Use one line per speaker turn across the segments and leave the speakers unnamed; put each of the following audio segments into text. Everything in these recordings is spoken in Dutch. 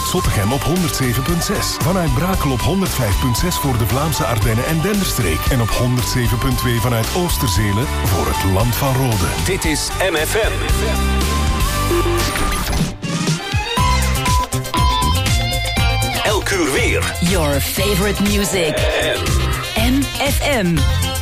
vanuit Zottegem op 107.6. Vanuit Brakel op 105.6 voor de Vlaamse Ardennen en Denderstreek. En op 107.2 vanuit Oosterzelen voor het Land van Rode.
Dit is MFM. Elk uur weer.
Your favorite music. MFM.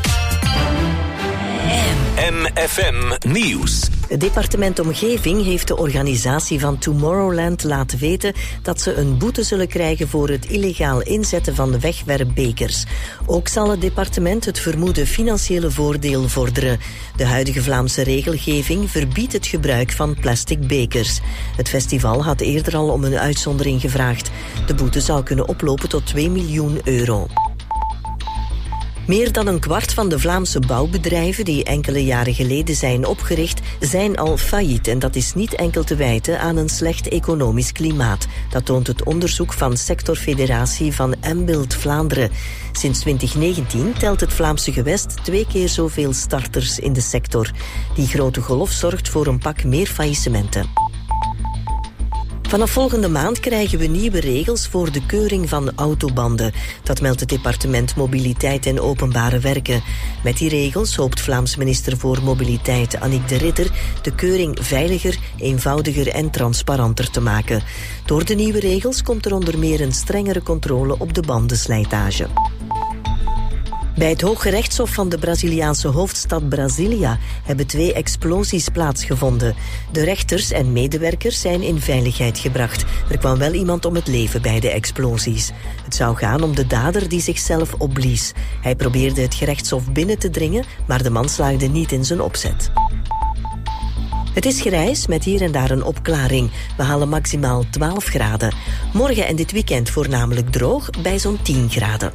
MFM Nieuws.
Het departement Omgeving heeft de organisatie van Tomorrowland laten weten dat ze een boete zullen krijgen voor het illegaal inzetten van de wegwerpbekers. Ook zal het departement het vermoede financiële voordeel vorderen. De huidige Vlaamse regelgeving verbiedt het gebruik van plastic bekers. Het festival had eerder al om een uitzondering gevraagd. De boete zou kunnen oplopen tot 2 miljoen euro. Meer dan een kwart van de Vlaamse bouwbedrijven die enkele jaren geleden zijn opgericht, zijn al failliet. En dat is niet enkel te wijten aan een slecht economisch klimaat. Dat toont het onderzoek van sectorfederatie van Mbild Vlaanderen. Sinds 2019 telt het Vlaamse gewest 2 keer zoveel starters in de sector. Die grote golf zorgt voor een pak meer faillissementen. Vanaf volgende maand krijgen we nieuwe regels voor de keuring van autobanden. Dat meldt het departement Mobiliteit en Openbare Werken. Met die regels hoopt Vlaams minister voor Mobiliteit Annick de Ridder de keuring veiliger, eenvoudiger en transparanter te maken. Door de nieuwe regels komt er onder meer een strengere controle op de bandenslijtage. Bij het Hooggerechtshof van de Braziliaanse hoofdstad Brasilia hebben 2 explosies plaatsgevonden. De rechters en medewerkers zijn in veiligheid gebracht. Er kwam wel iemand om het leven bij de explosies. Het zou gaan om de dader die zichzelf opblies. Hij probeerde het gerechtshof binnen te dringen, maar de man slaagde niet in zijn opzet. Het is grijs met hier en daar een opklaring. We halen maximaal 12 graden. Morgen en dit weekend voornamelijk droog bij zo'n 10 graden.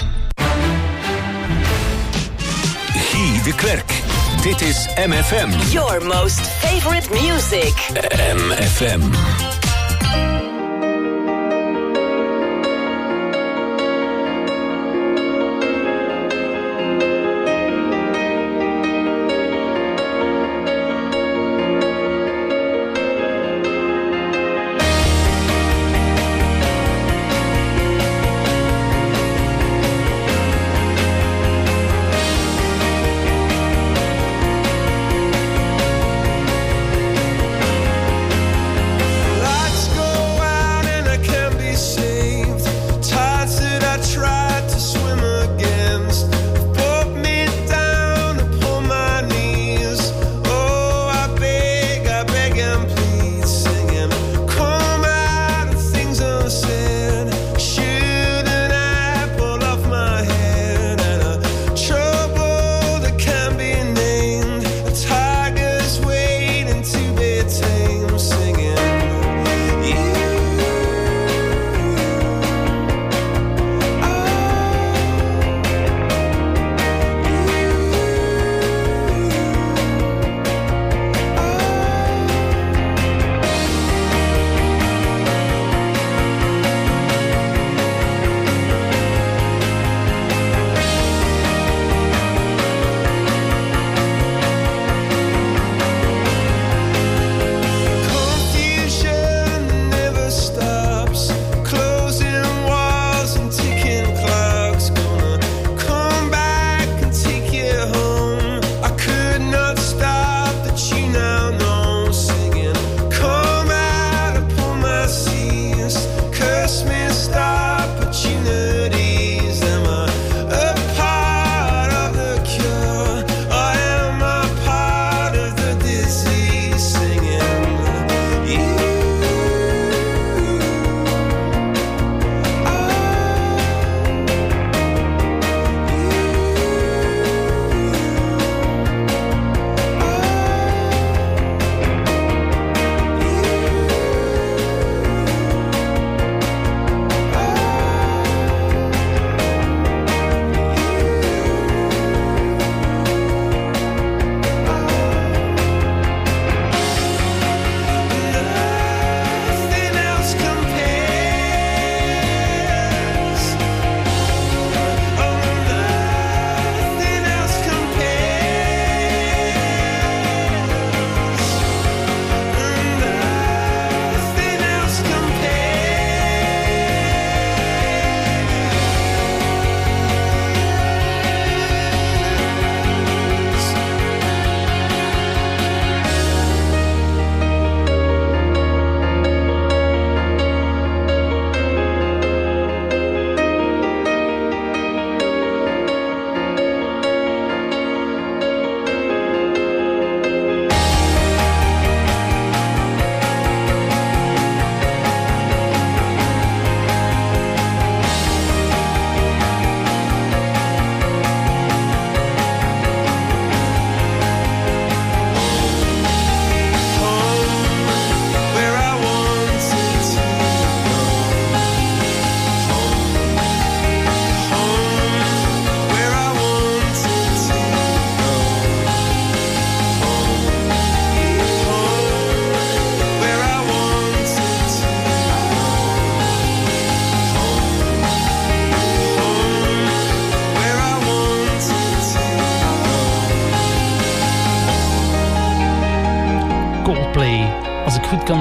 Guy de Klerk. Dit is MFM.
Your most favorite music.
MFM.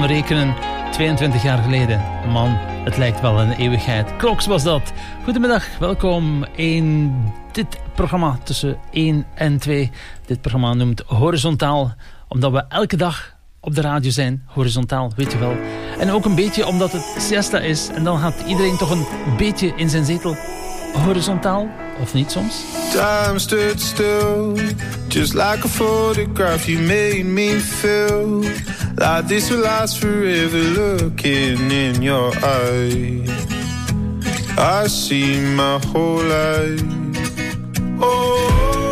gaan rekenen, 22 jaar geleden. Man, het lijkt wel een eeuwigheid. Crocs was dat. Goedemiddag, welkom in dit programma tussen 1 en 2. Dit programma noemt Horizontaal, omdat we elke dag op de radio zijn. Horizontaal, weet je wel. En ook een beetje omdat het siesta is. En dan gaat iedereen toch een beetje in zijn zetel horizontaal. Of niet soms?
Time stood still, just like a photograph. You made me feel like this will last forever. Looking in your eyes, I see my whole life. Oh,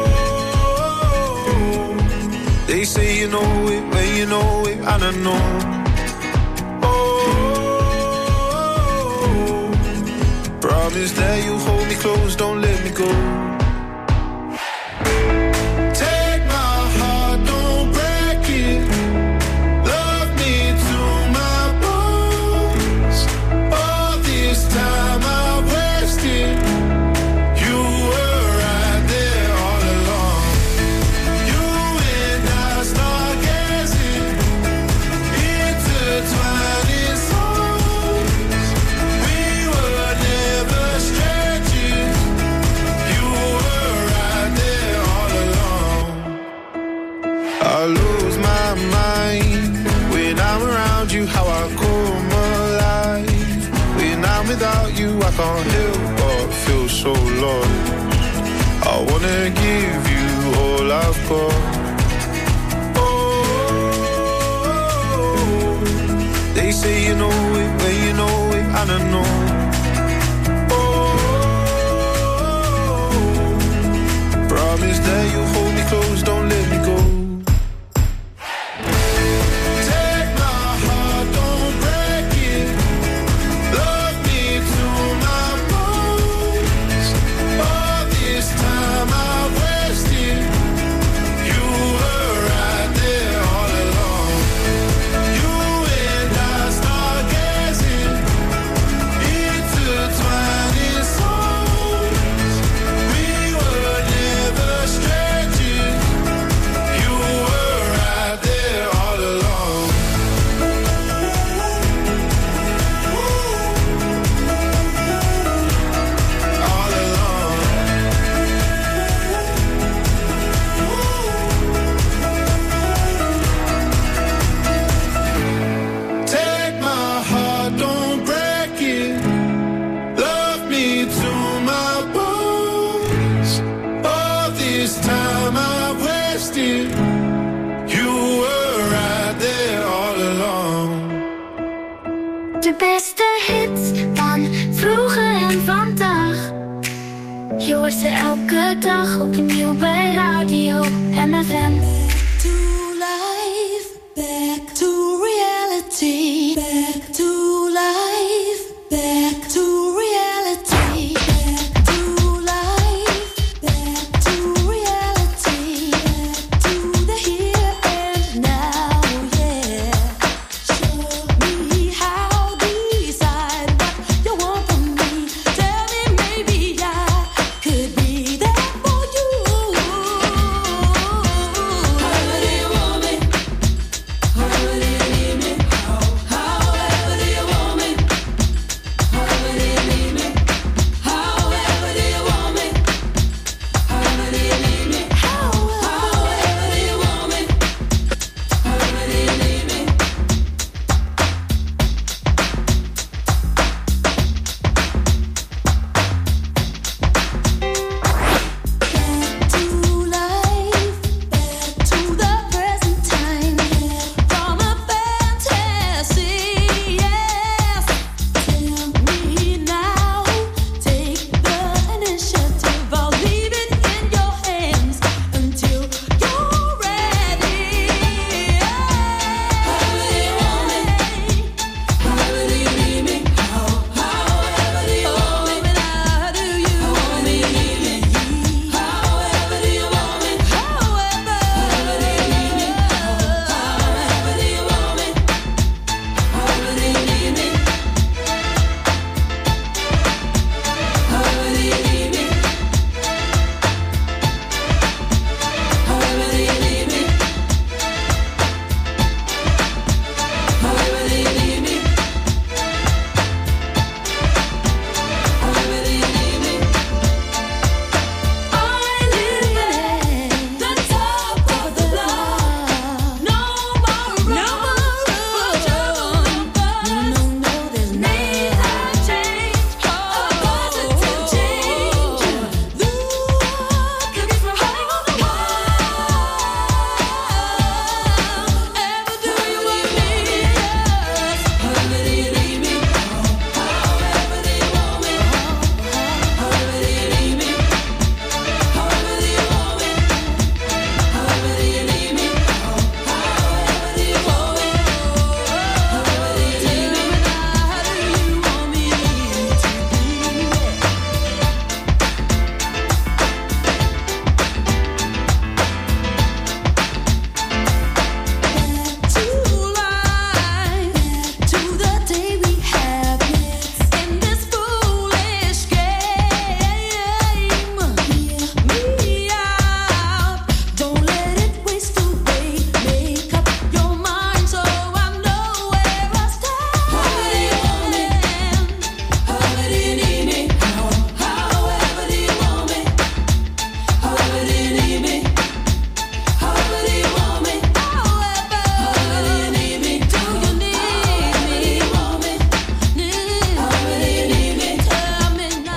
they say you know it when you know it, and I know. Promise that you hold me close, don't let me go. Take my heart, don't break it. Love me to my bones. All this time I wasted. You were right there all along. You and I stargazing, intertwining souls. We were never stretching. You were right there all along. I lose my mind when I'm around you. How I come alive when I'm without you. I can't help but feel so lost. I wanna give you all I've got. Oh, they say you know it when you know it, and I know. Promise that you hold me close, don't let me go. Take my heart, don't break it. Love me to my bones. All this time I wasted. You were right there all along. You and I stargazing, intertwining souls. We were never stretching. You were right there all along. All along. Take my heart, don't break it. Love me to my bones. All this time I wasted. You were right there all along.
De beste hits van vroeger en vandaag. Je hoort ze elke dag opnieuw bij Radio MFM. To life, back to reality. Back to life, back to reality. Back to life, back to reality. Back to the here and now, yeah. Show me how, decide what you want from me. Tell me maybe I could be there for you.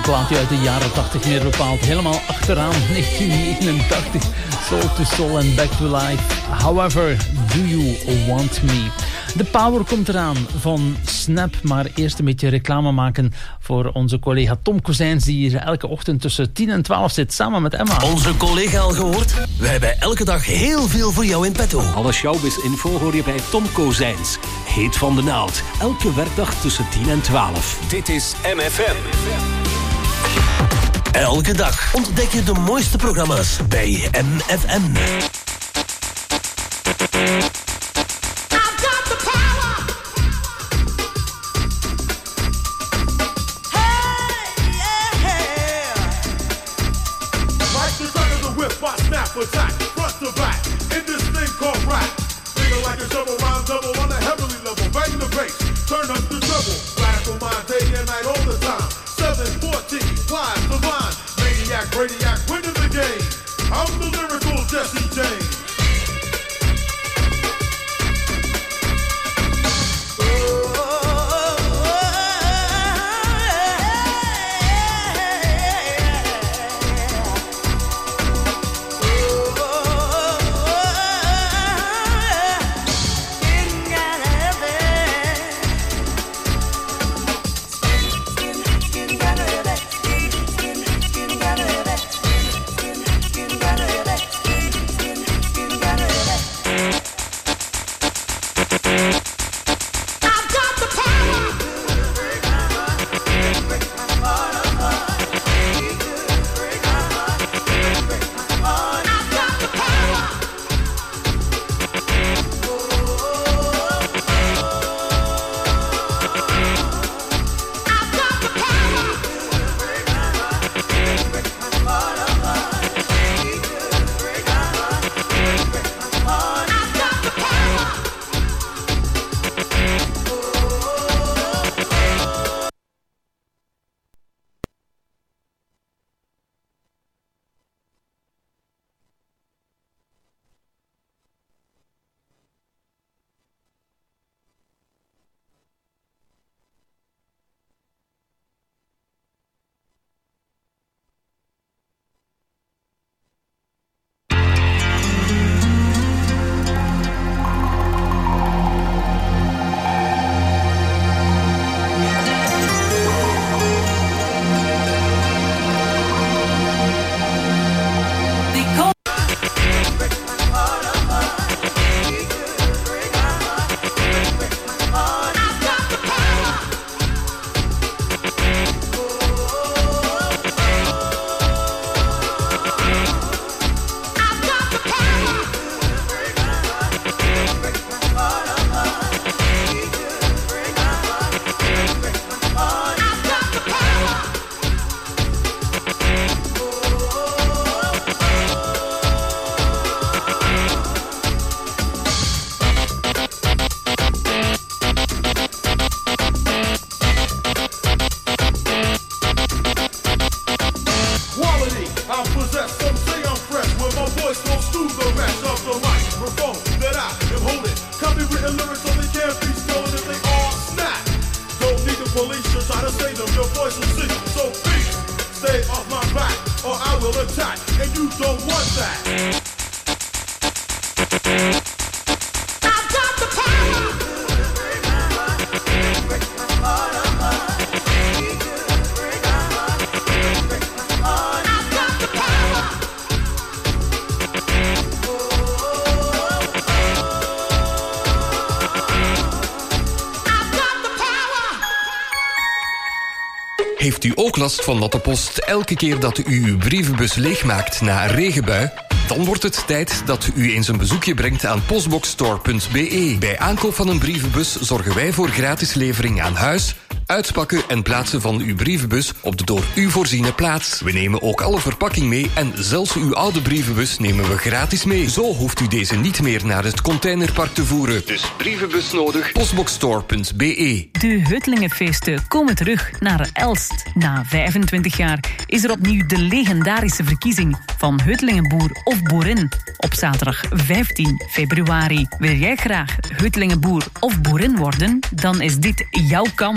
plaat die uit de jaren 80 meer bepaald. Helemaal achteraan, 1989. Soul to Soul and Back to Life. However, do you want me? De power komt eraan van Snap, maar eerst een beetje reclame maken voor onze collega Tom Kozijns, die hier elke ochtend tussen 10 en 12 zit, samen met Emma.
Onze collega al gehoord? Wij hebben elke dag heel veel voor jou in petto.
Alle showbiz-info hoor je bij Tom Kozijns. Heet van de naald. Elke werkdag tussen 10 en 12.
Dit is MFM.
Elke dag ontdek je de mooiste programma's bij MFM.
Attack, front to back, in this thing called rap. Feel like a shovel, rhyme double on a heavenly level. Bang the bass, turn up the treble. Radical mind, day and night, all the time. 714, flies the line. Maniac, radiac, winning the game. I'm the lyrical Jesse James.
Heeft u ook last van natte post elke keer dat u uw brievenbus leegmaakt na een regenbui? Dan wordt het tijd dat u eens een bezoekje brengt aan postboxstore.be. Bij aankoop van een brievenbus zorgen wij voor gratis levering aan huis, uitpakken en plaatsen van uw brievenbus op de door u voorziene plaats. We nemen ook alle verpakking mee en zelfs uw oude brievenbus nemen we gratis mee. Zo hoeft u deze niet meer naar het containerpark te voeren. Dus brievenbus nodig, postboxstore.be.
De Huttelingenfeesten komen terug naar Elst. Na 25 jaar is er opnieuw de legendarische verkiezing van Huttelingenboer of boerin op zaterdag 15 februari. Wil jij graag Huttelingenboer of boerin worden? Dan is dit jouw kans.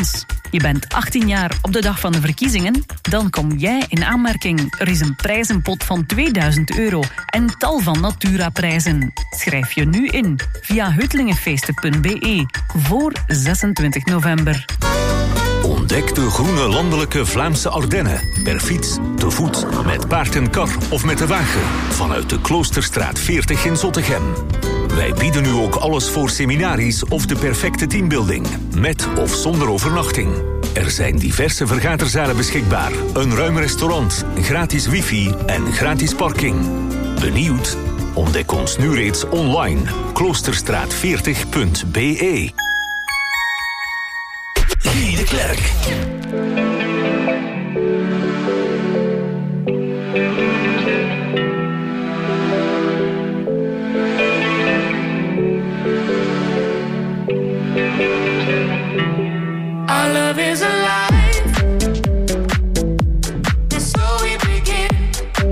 Je bent 18 jaar op de dag van de verkiezingen? Dan kom jij in aanmerking. Er is een prijzenpot van €2000 en tal van Natura-prijzen. Schrijf je nu in via heutelingenfeesten.be voor 26 november.
Ontdek de groene landelijke Vlaamse Ardennen. Per fiets, te voet, met paard en kar of met de wagen. Vanuit de Kloosterstraat 40 in Zottegem. Wij bieden nu ook alles voor seminaries of de perfecte teambuilding. Met of zonder overnachting. Er zijn diverse vergaderzalen beschikbaar. Een ruim restaurant, gratis wifi en gratis parking. Benieuwd? Ontdek ons nu reeds online. Kloosterstraat40.be.
Guy de Klerk.
Our love is alive. And so we begin.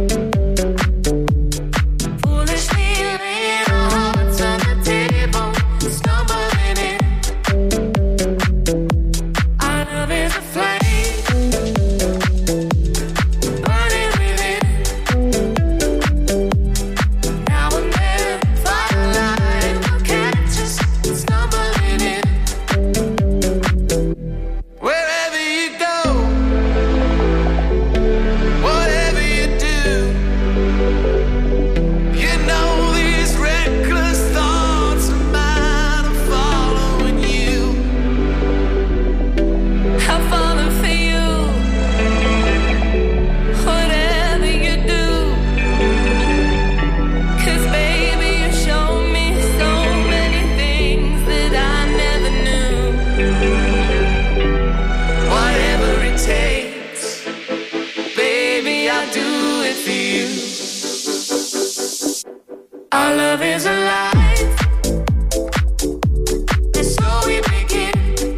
Foolishly laying our hearts on the table, stumbling in. Our love is a flame, burning within. Now and then, firelight will catch us stumbling in. Wherever you go, whatever you do, you know these reckless thoughts of mine are following you. I'm falling for you, whatever you do. 'Cause baby, you show me so many things that I never knew. Whatever it takes, baby, I'll do it for you. Our love is alive, and so we begin.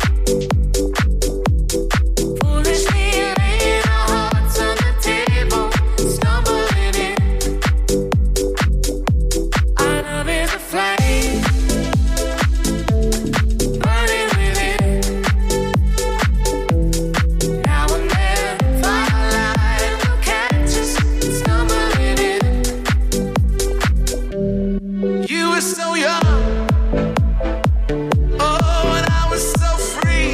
Foolishly laying our hearts on the table, stumbling in. Our love is a flame, burning within. Now and then, firelight will catch us stumbling in. You were so young, oh, and I was so free.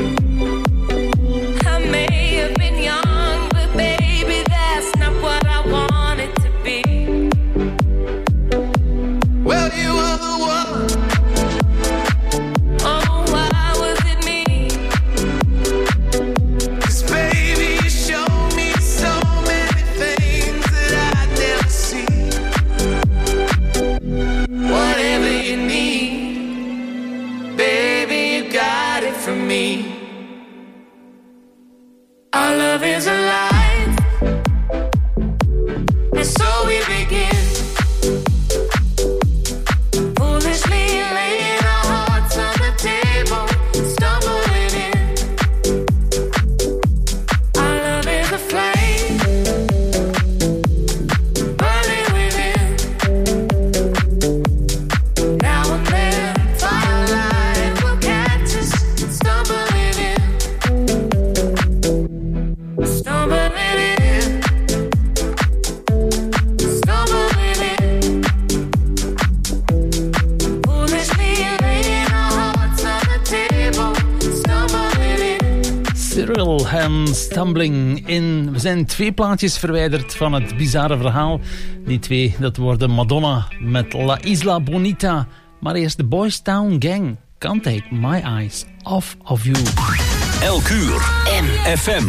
I may have been young, but baby, that's not what I wanted to be. Well, you were the one. Oh, why was it me? 'Cause baby, you showed me so many things that I'd never see. Whatever you need, baby, you got it from me. Our love is alive, and so we begin. Foolishly laying our hearts on the table, stumbling in. Our love is a flame, burning within. Now and then, firelight will catch us stumbling in. Stumbling in. Stumbling in. Foolishly laying our hearts on the table, stumbling in.
Cyril en Stumbling in. We zijn 2 plaatjes verwijderd van het bizarre verhaal. Die 2, dat worden Madonna met La Isla Bonita. Maar eerst de Boys Town Gang. Can't take my eyes off of you.
Elk uur. FM.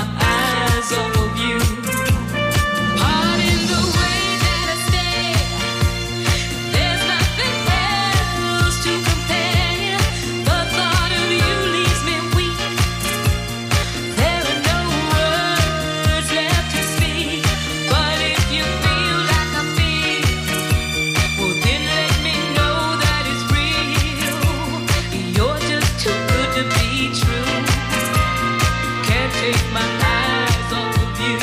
my eyes off of you. Pardon the way that I stay. There's nothing else to compare. The thought of you leaves me weak. There are no words left to speak. But if you feel like I feel, well then let me know that it's real. You're just too good to be true. Can't take my eyes off of you.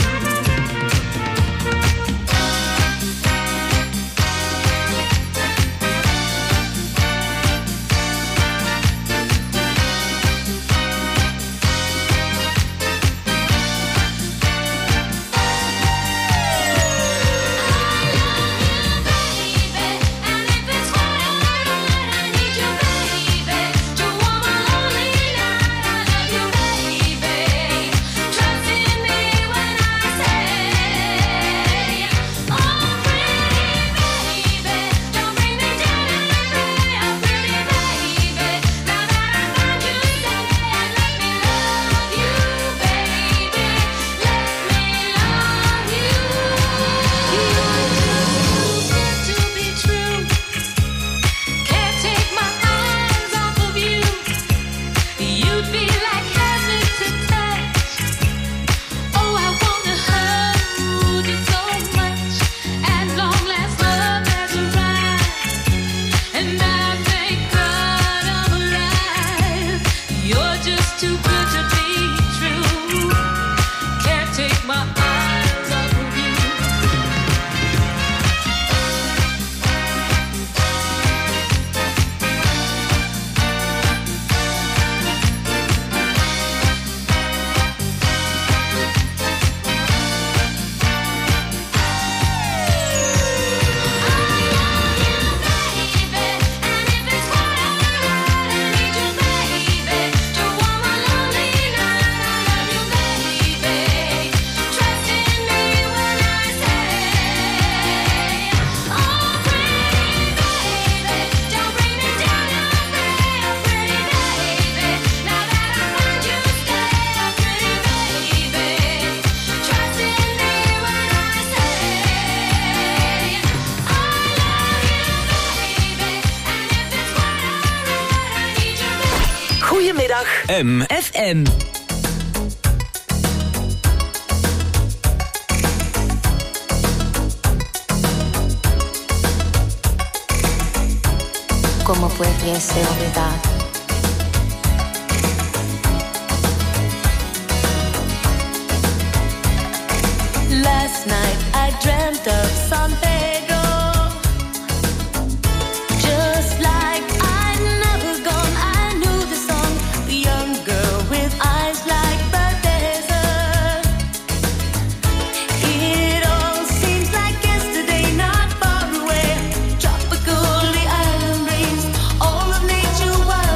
Goedemiddag
MFM.
¿Cómo pudiese olvidar?
Last night I dreamt of San Pedro, just like I'd never gone. I knew the song, the young girl with eyes like the desert. It all seems like yesterday, not far away. Tropical, the island breeze, all of nature was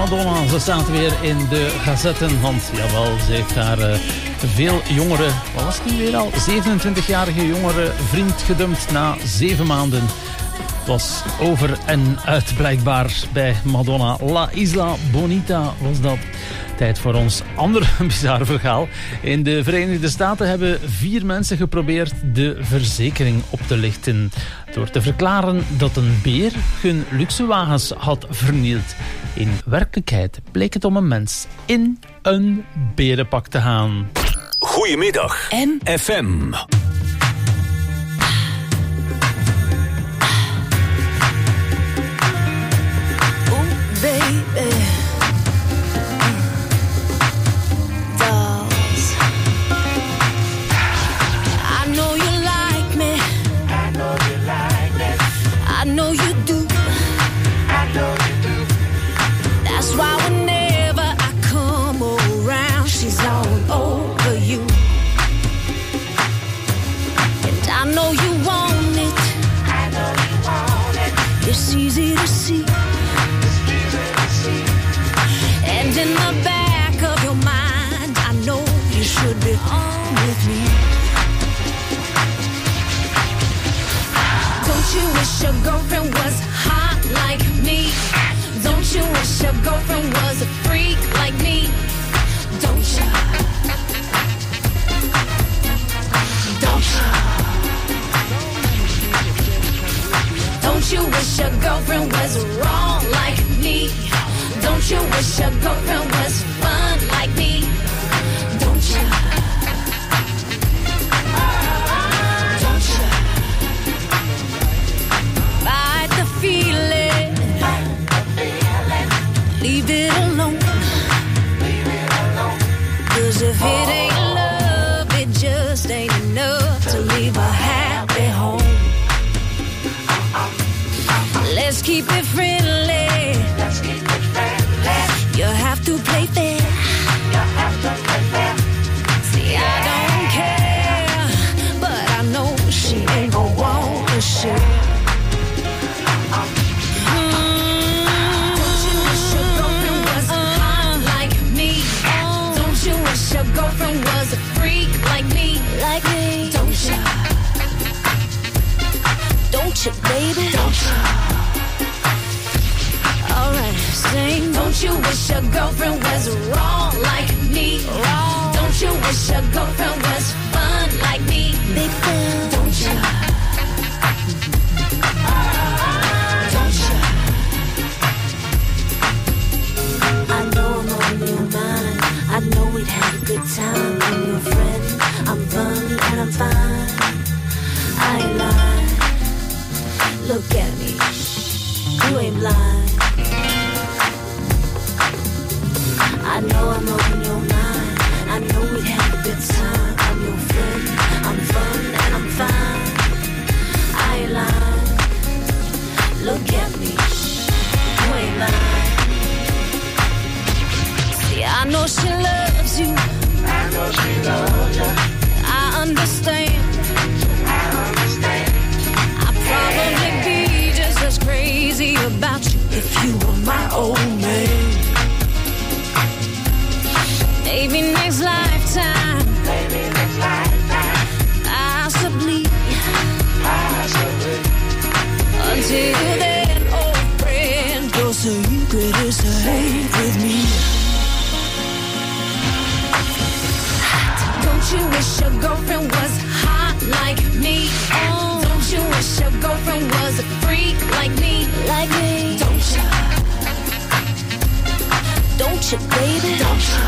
Madonna. Ze staat weer in de gazetten, want jawel, ze heeft haar veel jongere, wat was het nu weer al? 27-jarige jongere vriend gedumpt na 7 maanden. Het was over en uit blijkbaar bij Madonna. La Isla Bonita was dat. Tijd voor ons andere bizarre verhaal. In de Verenigde Staten hebben 4 mensen geprobeerd de verzekering op te lichten. Door te verklaren dat een beer hun luxewagens had vernield. In werkelijkheid bleek het om een mens in een berenpak te gaan.
Goedemiddag, FM.
Baby, dolls. I know you like me. I know you like me. I know you do. I know you do. That's why whenever I come around, she's all over you. And I know you want it. I know you want it. It's easy to see. And in the back of your mind, I know you should be on with me. Don't you wish your girlfriend was hot like me? Don't you wish your girlfriend was a freak like me? Don't you? Don't you? Don't you wish your girlfriend was wrong like me? Don't you wish your girlfriend was fun like me? Don't you? Don't you? Fight the feeling. Leave it alone. 'Cause if it ain't love, it just ain't enough to leave a happy home. Let's keep it friendly. Let's keep it friendly. You have to play fair. You have to play fair. See, I don't care, but I know she ain't gon' want to share. Don't you wish your girlfriend was hot like me? Don't you wish your girlfriend was a freak like me? Like me? Don't you? Don't you, baby? Don't you? Alright, sing. Don't you wish your girlfriend was wrong like me? Wrong. Don't you wish your girlfriend was fun like me? Big fan. Don't you? Don't you? I know I'm on your mind. I know we'd have a good time. I'm your friend. I'm fun and I'm fine. I ain't lying. Look at me. You ain't blind. I know I'm on your mind. I know we'd have a good time. I'm your friend. I'm fun and I'm fine. I ain't lying. Look at me. You ain't lying. See, I know she loves you. I know she loves you. I understand. I understand. I'd probably be just as crazy about you if you were my old man. Maybe next lifetime. Maybe next lifetime. Possibly. Possibly. Until then, old friend, your secret is safe with me. Don't you wish your girlfriend was hot like me? Don't you wish your girlfriend was a freak like me? Like me? Don't you? Don't you, baby? Don't you?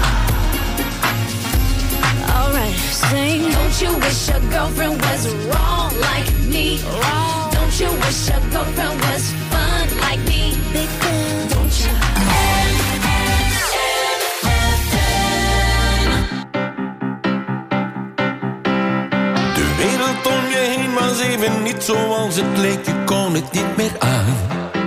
Alright, sing. Don't you wish your girlfriend was wrong like me? Wrong. Don't you wish your girlfriend was fun like me? Big fan. Don't you?
De wereld om je heen was even niet zoals het leek, je kon het niet meer aan.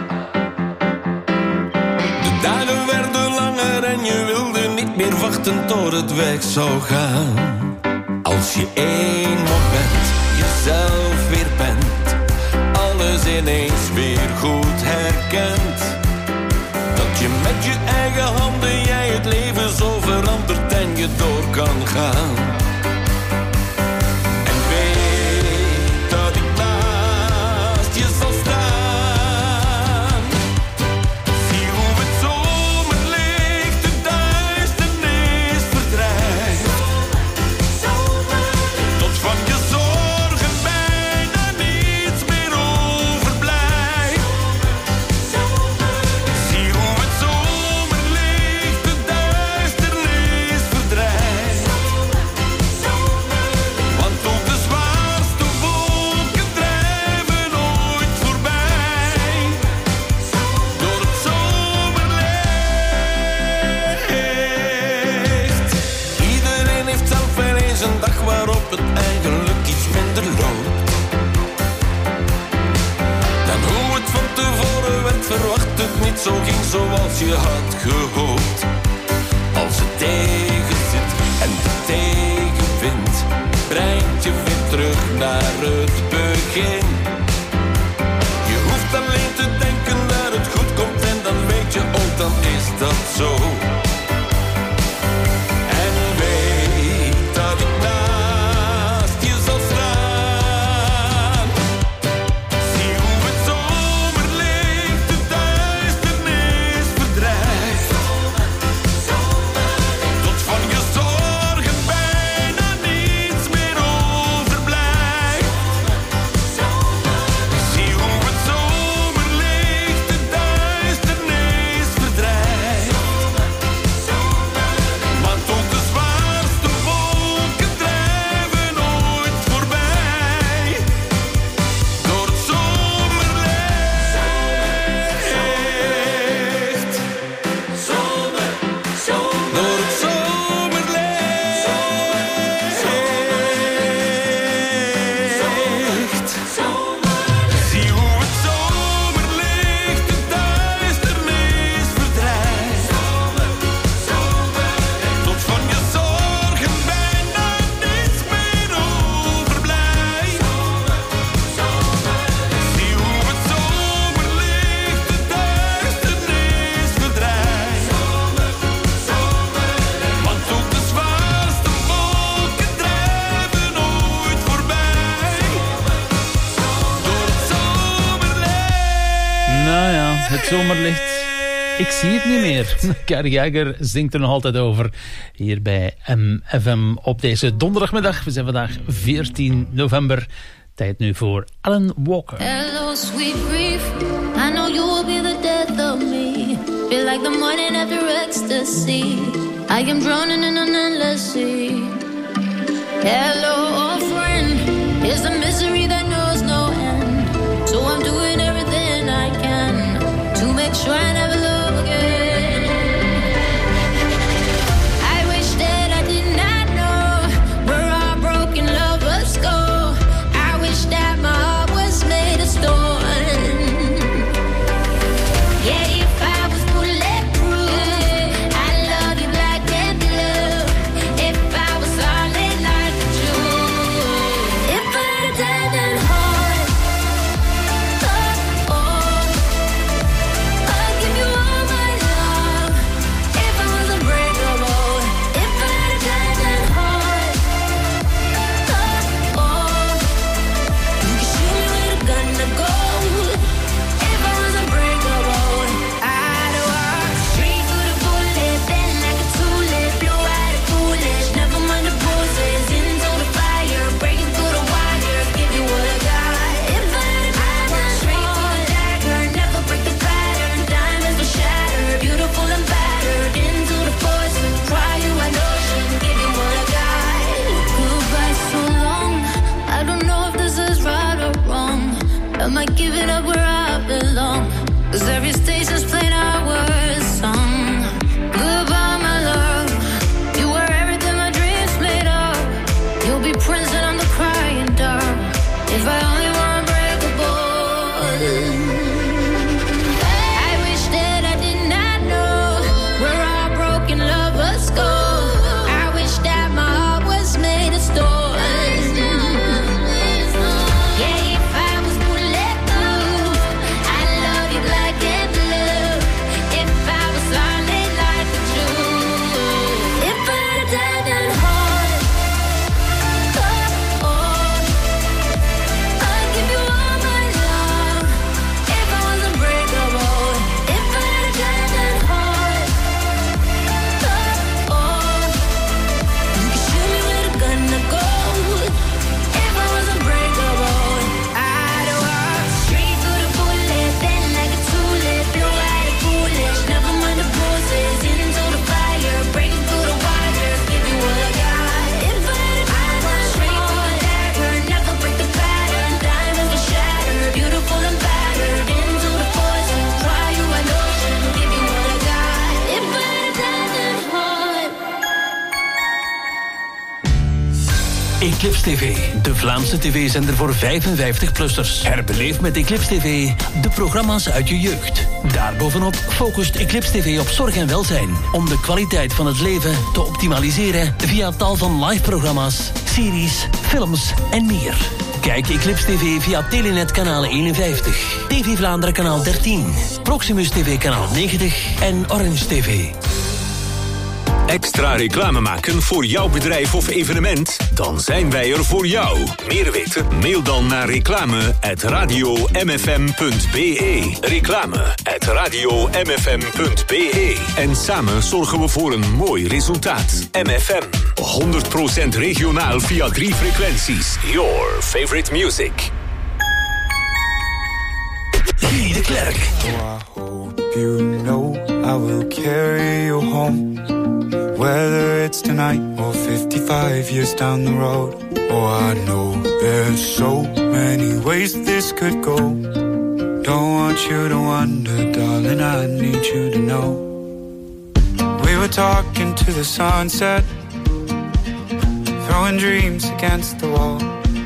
De dagen werden langer en je wilde niet meer wachten tot het weg zou gaan. Als je één moment jezelf weer bent, alles ineens weer goed herkent, dat je met je eigen handen jij het leven zo verandert en je door kan gaan. En weet dat ik naast je zal staan. Zie hoe het zomerlicht de duisternis verdrijft. Tot van je zorgen bijna niets meer overblijft. Zie hoe het zomerlicht de duisternis verdrijft. Want ook de zwaarste wolken drijven ooit voorbij. Door het zomerlicht. Iedereen heeft zelf wel eens een dag waarop het eigenlijk iets minder loopt dan hoe het van tevoren werd verwacht. Het niet zo ging zoals je had gehoopt. Als het tegen zit en de tegenwind brengt je weer terug naar het begin. Je hoeft alleen te denken dat het goed komt en dan weet je ook, dan is dat zo. En weet dat ik naast je zal staan. Zie hoe het zomerlicht de duisternis verdrijft. Tot van je zorgen bijna niets meer overblijft. Zie hoe het zomerlicht de duisternis verdrijft. Want ook de zwaarste wolken drijven ooit voorbij. Door het zomerlicht. Door het zomerlicht. Zie hoe het zomerlicht de duisternis verdrijft. Tot van je zorgen bijna niets meer overblijft. Zie hoe het zomerlicht de duisternis verdrijft. Want ook de zwaarste wolken drijven ooit voorbij. Door het zomerlicht.
Nou ja, het zomerlicht. Ik zie het niet meer. Kari Jager zingt er nog altijd over. Hier bij MFM op deze donderdagmiddag. We zijn vandaag 14 november. Tijd nu voor Alan Walker.
Hello, sweet grief. I know you will be the death of me. Feel like the morning after ecstasy. I am drowning in an endless sea. Hello, old friend. It's a misery that knows no end. So I'm doing everything I can to make sure I never love again. I wish that I did not know where our broken lovers go. I wish that my heart was made of stone. Yeah, if I was bulletproof, I'd love you black and blue. If I was solid like a Jew. If I had a diamond heart, oh, oh, I'd give you all my love. If I was unbreakable, if I had a diamond heart, oh, oh, you could shoot me with a gun to go. If I was unbreakable, I'd walk straight through the bullet, bend like a tulip, blow out the foolish, never mind the bruises, into the fire, breaking through the wire, give you what I got. If I had a diamond straight through the dagger, never break the pattern, diamonds will shatter, beautiful and battered, into the force, cry you an ocean, give you what I got. Goodbye so long, I don't know if this is right or wrong. Am I giving up where I belong? 'Cause every station's playing our song. Goodbye, my love. You were everything my dreams made of. You'll be Prince and I'm the crying dove. If I only were unbreakable. I wish that I did not know where our broken lovers go. I wish that my heart was made of stone. Yeah, if I was bulletproof, I'd love you black and blue.
Eclipse TV, de Vlaamse tv-zender voor 55-plussers. Herbeleef met Eclipse TV de programma's uit je jeugd. Daarbovenop focust Eclipse TV op zorg en welzijn, om de kwaliteit van het leven te optimaliseren via tal van live-programma's, series, films en meer. Kijk Eclipse TV via Telenet kanaal 51, TV Vlaanderen kanaal 13, Proximus TV kanaal 90 en Orange TV.
Extra reclame maken voor jouw bedrijf of evenement? Dan zijn wij er voor jou. Meer weten? Mail dan naar reclame@radiomfm.be. Reclame@radiomfm.be. En samen zorgen we voor een mooi resultaat. MFM. 100% regionaal via 3 frequenties. Your favorite music.
Guy de Klerk.
I hope you know I will carry you home. Whether it's tonight or 55 years down the road. Oh, I know there's so many ways this could go. Don't want you to wonder, darling, I need you to know. We were talking to the sunset, throwing dreams against the wall.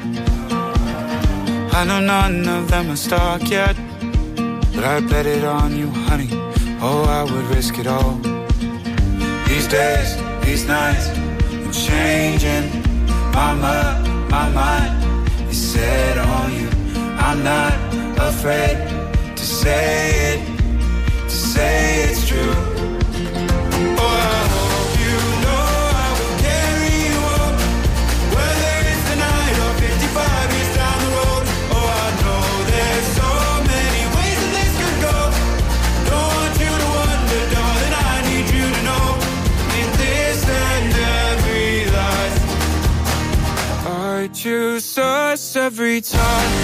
I know none of them are stuck yet, but I bet it on you, honey. Oh, I would risk it all. These days, these nights, I'm changing. My mind is set on you. I'm not afraid to say it's true. Oh, I hope you know I will carry you home. Whether it's tonight or 55 years down the road. Oh, I know there's so many ways that this could go. Don't want you to wonder, darling, I need you to know. In this and every life, I choose us every time.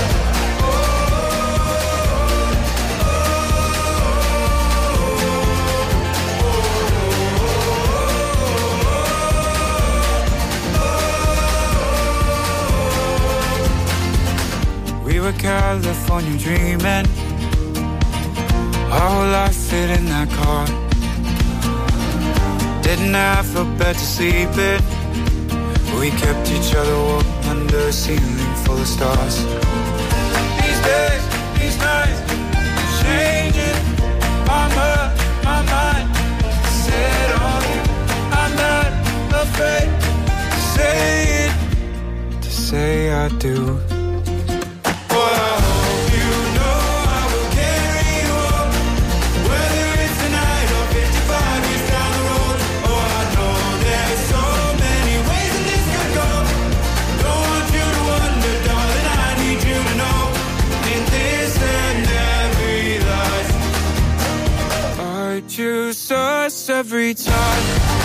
We were California dreaming. Our whole life fit in that car. Didn't have a bed to sleep in. We kept each other warm under a ceiling full of stars. These days, these nights, changing. My mind set on you. I'm not afraid to say it, to say I do. Choose us every time.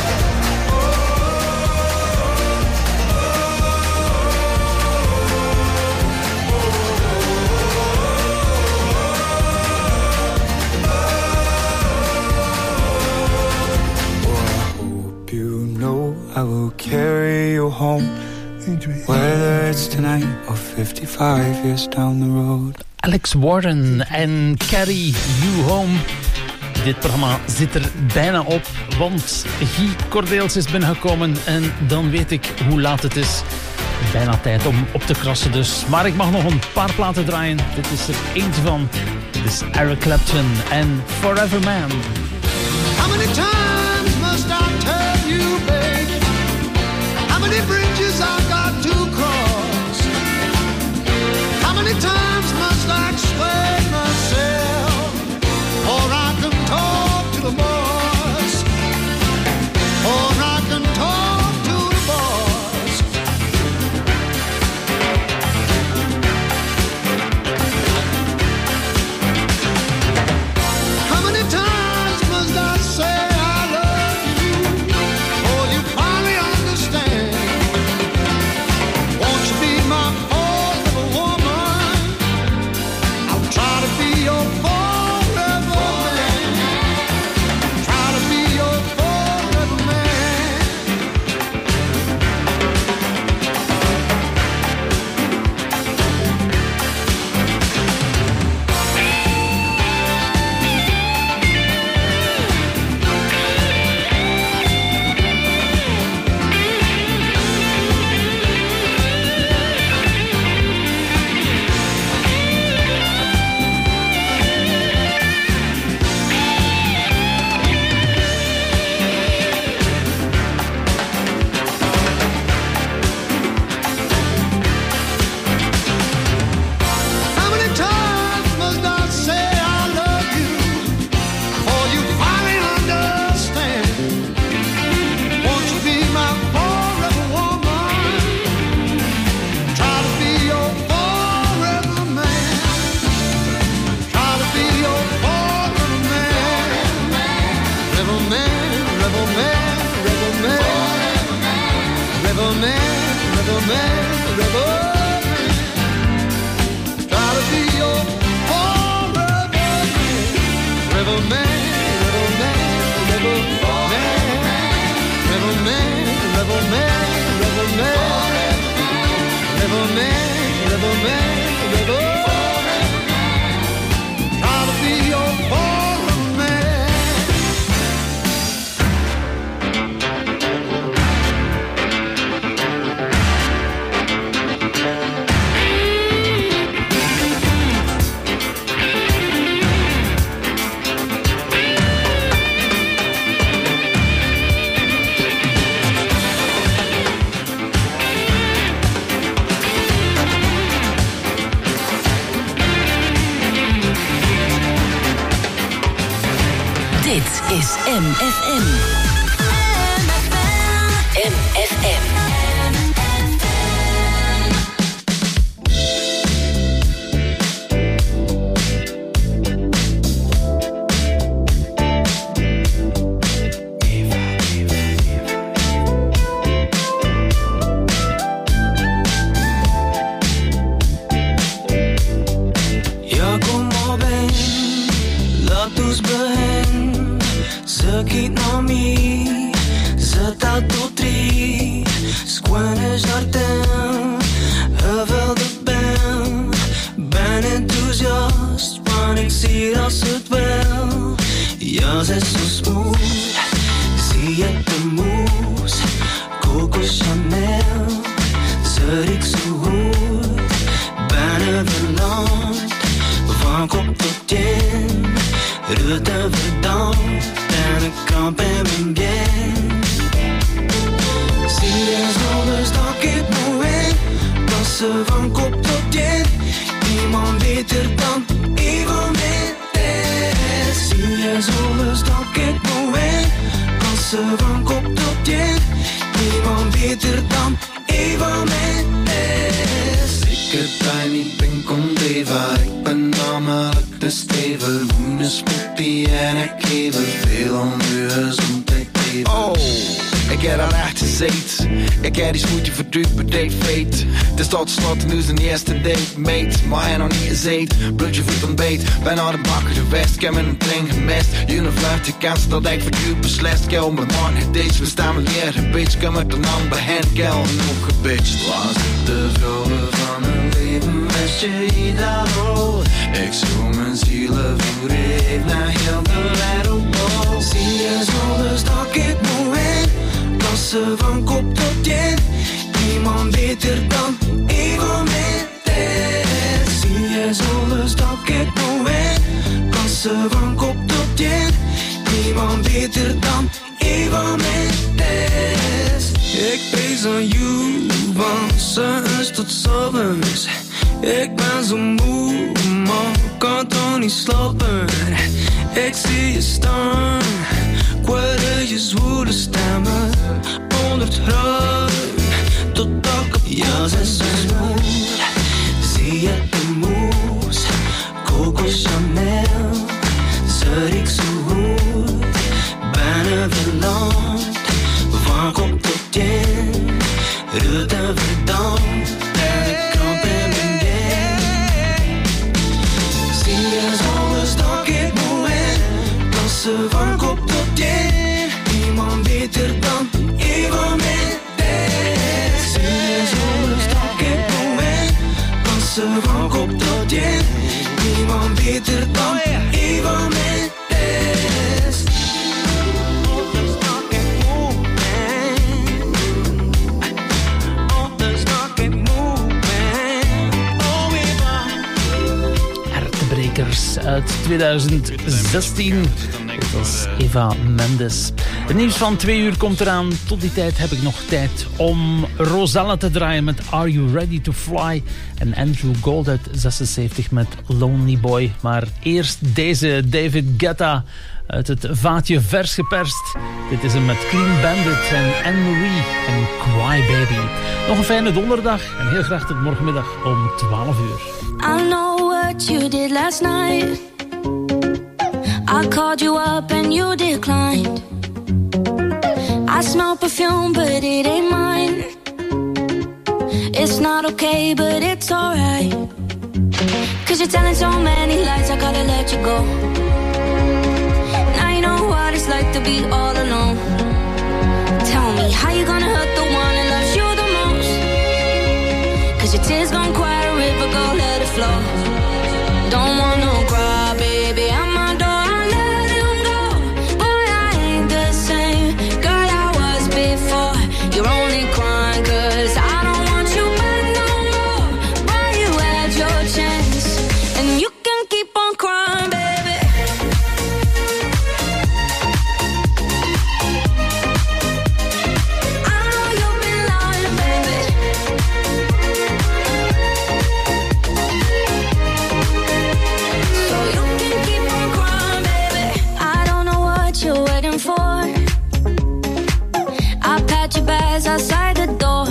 I will carry you home, whether it's tonight or 55 years down the road.
Alex Warren en Carry You Home. Dit programma zit er bijna op, want Guy Cordeels is binnengekomen en dan weet ik hoe laat het is. Bijna tijd om op te krassen dus. Maar ik mag nog een paar platen draaien. Dit is er eentje van. Dit is Eric Clapton en Forever Man.
How many times must I tell you, babe? How many bridges I've got to cross? How many times must I explain myself? Or I can talk to the boss. Or I can talk to the boss. How many times must I say I man, rebel man. Try to be your own rebel man. Rebel man, rebel man, rebel man. Rebel man, rebel man, rebel man. Rebel man, rebel man, rebel man. Try to be your own man.
Dit is MFM. MFM.
Ja, kom maar bij, laat ons beginnen. Ze kijkt naar mij, ze telt tot 3. Squannes Jardin, geweldig ben enthousiast, want ik zie dat ze het wel. Ja, ze is zo smooth, zie je de moes, Coco Chanel, ze riekt zo goed, ben verland, van kop tot teen, rood en verdampt, en ik kamp in mijn bien. Zie je zonder dat ik moet in, passen van kop tot teen, niemand beter dan Eva Mendes. Zie je zonder dat ik moet in, passen van kop tot teen, niemand beter dan Eva Mendes. Ik heb bij niet ben Condeva, ik ben namelijk de stever. Woenen smoepie en ik geef er veel om uw gezondheid even. Oh, ik heb al echt gezeten. Ik heb die smoothie verdrukt, maar deed feit. Het is tot slot nu zijn eerste date, mate. Maar hij nog niet gezeten, bloedje voet ontbeet. Bijna de bakker de west, ik heb met een train gemist. Jullie vlucht, ik kan ze dat ik voor u beslist. Ik heb mijn man gedate, we staan met leren. Bitch, kom uit de land bij hen, kel nog gebitcht. Was het de vrouwen van een leven, wist je dat al? Ik zoek mijn zielen voor even naar heel de wereld. Zie je zonder dat ik moet in, passen van kop tot teen, niemand beter dan Eva Mendes. Zie je zonder dat ik moet in, passen van kop tot teen, niemand beter dan Eva Mendes. Ik pees aan you, van s'avonds tot s'avonds. Ik ben zo moe, maar kan toch niet slapen. Ik zie je staan, ik hoorde je zwoele stemmen. 100 graden, tot ik op ja, ze is zo smooth. Zie je de moes, Coco Chanel. Ze riekt zo goed, bijna verland. Van kop tot teen, rood en verdampt. En ik kramp in mijn been. Zie je zonder dat ik moet in, passen van kop tot teen, niemand beter dan Eva Mendes. Zie je zonder dat ik moet in, passen van kop tot teen, niemand beter dan Eva Mendes.
Uit 2016. Dit was Eva Mendes. Het nieuws van 2 uur komt eraan. Tot die tijd heb ik nog tijd om Rosella te draaien met Are You Ready to Fly? En Andrew Gold uit 76 met Lonely Boy. Maar eerst deze David Guetta uit het vaatje vers geperst. Dit is hem met Clean Bandit en Anne-Marie en Cry Baby. Nog een fijne donderdag en heel graag tot morgenmiddag om 12 uur.
I know what you did last night. I called you up and you declined. I smell perfume but it ain't mine. It's not okay, but it's alright. Cause you're telling so many lies, I gotta let you go. Now you know what it's like to be all alone. Tell me, how you gonna hurt the one that loves you the most? Cause your tears gon' quiet a river, go let it flow. Don't want no cry, baby, I'm my door, I let him go. Boy, I ain't the same girl I was before. You're only crying cause I don't want you back no more. Boy, you had your chance, and you can keep on crying, baby. I know you've been lying, baby. So you can keep on crying, baby. I don't know what you're waiting for. I'll pat your bags outside the door.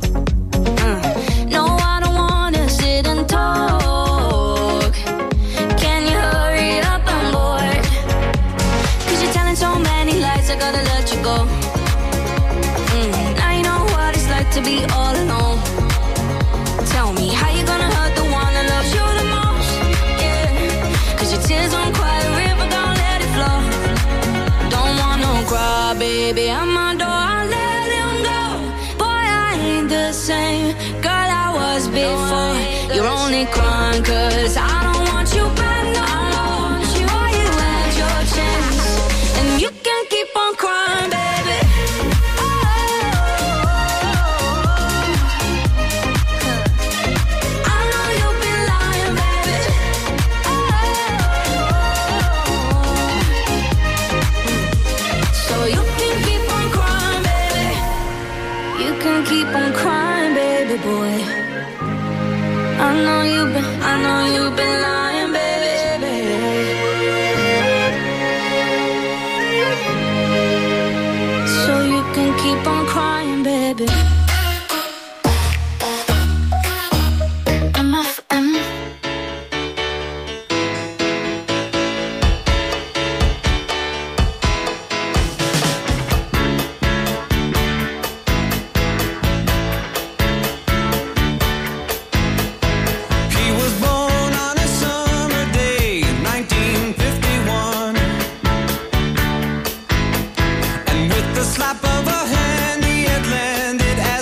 No, I don't wanna sit and talk. Can you hurry up? I'm bored. Cause you're telling so many lies, I gotta let you go. Now you know what it's like to be all alone. Tell me, how you gonna hurt the one that loves you the most? Yeah, cause your tears don't quiet a river, don't let it flow. Don't want no cry, baby, I'm my door, I let him go. Boy, I ain't the same girl I was before. You're only crying cause I don't want you back no more. Boy, you had your chance, and you can keep on crying, baby. I know you've been lying, baby. So you can keep on crying, baby. You can keep on crying, baby boy. I know you've been lying, baby. So you can keep on crying, baby. MFM.
He was born on a summer day in 1951. And with the slap of a hand, he had landed as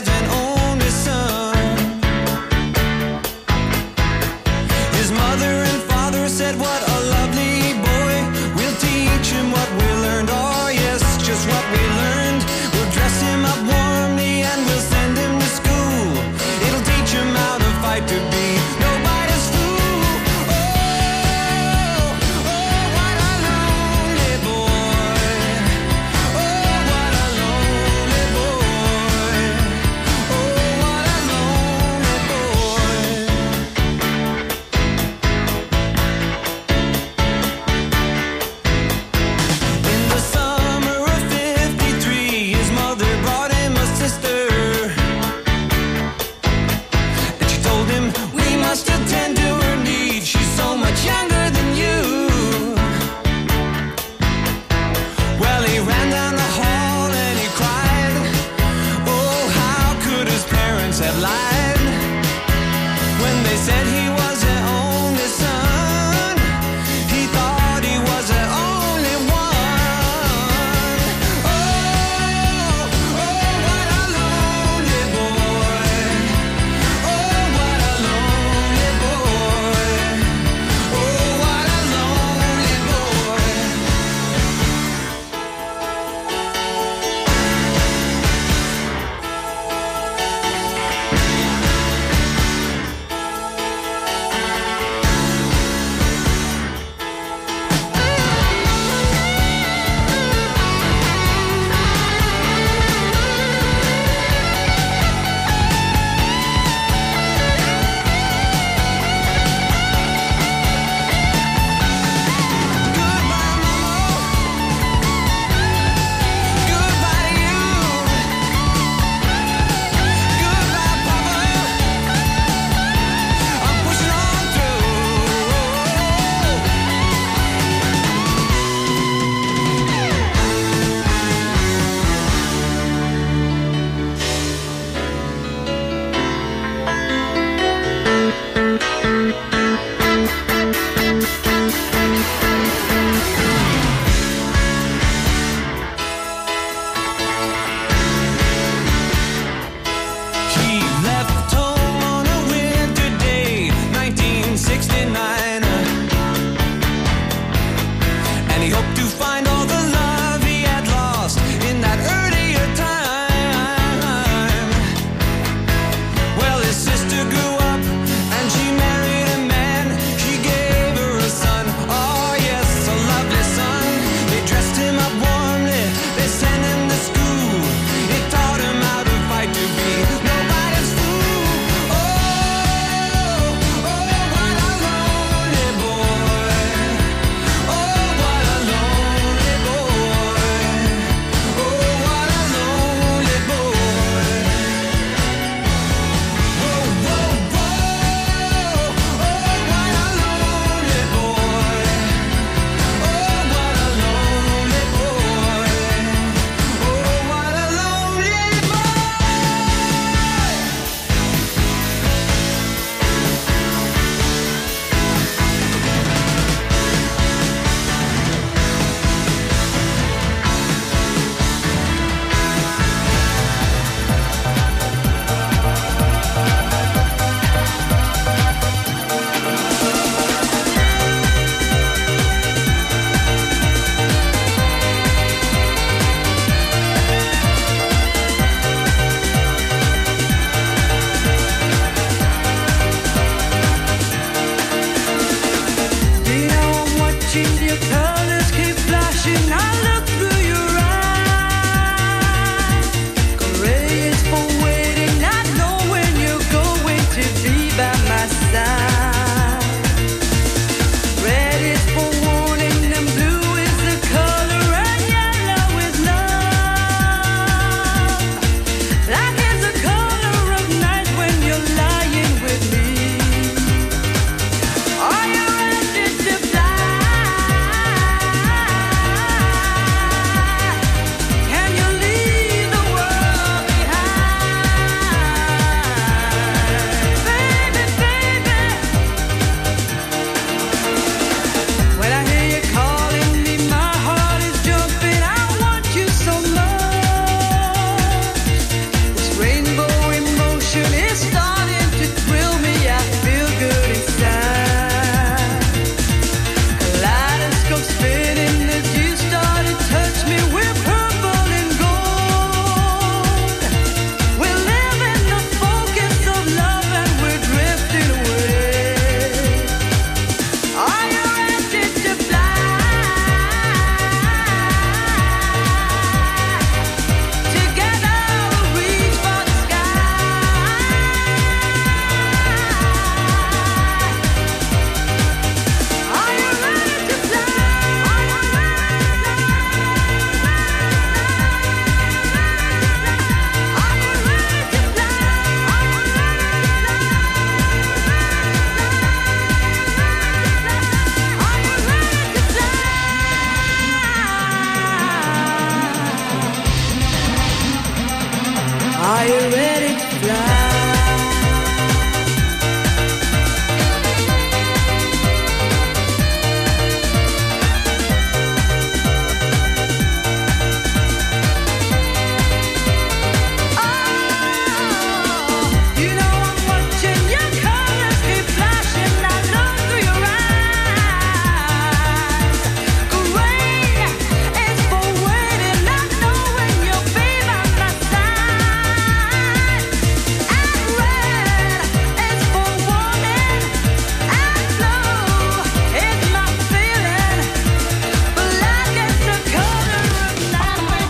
Are you ready?